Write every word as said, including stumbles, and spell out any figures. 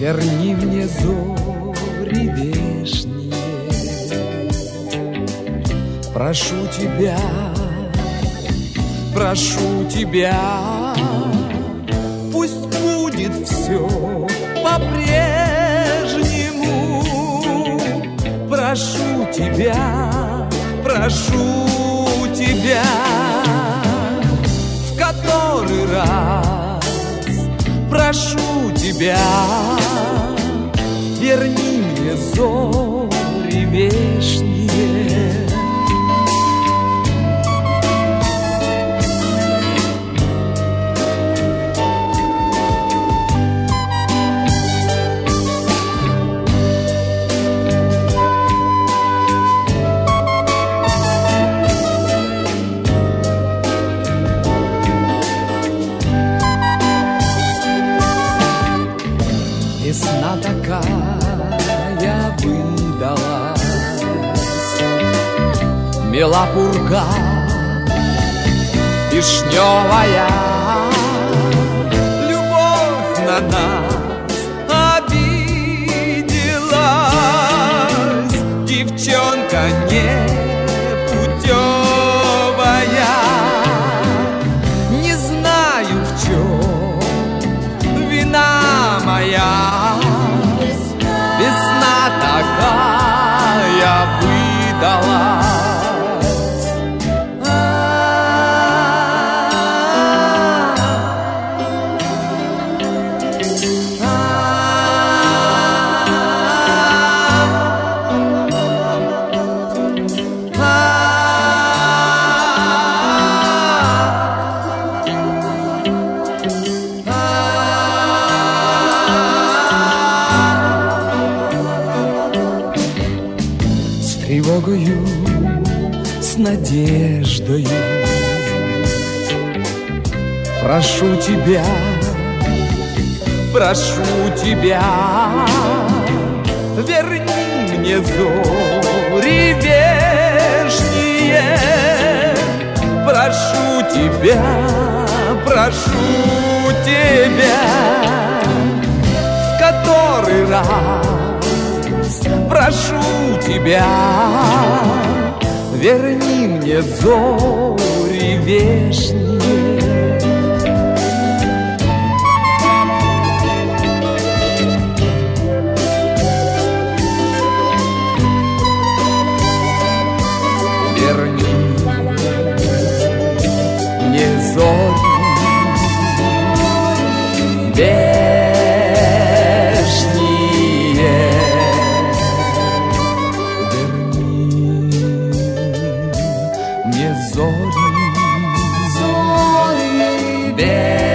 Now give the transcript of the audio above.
верни мне зори вешние. Прошу тебя, прошу тебя, пусть будет все по-прежнему. Прошу тебя, прошу тебя, в который раз прошу тебя, верни мне зори вешние. Весна такая выдалась, мела пурга вишневая, любовь на нас обиделась, девчонка непутевая. Не знаю, в чем вина моя, весна такая выдалась. Тревогою, с надеждою прошу тебя, прошу тебя, верни мне зори вешние. Прошу тебя, прошу тебя, в который раз прошу тебя, верни мне зори вешние. Верни мне зори вешние. Зори, зори,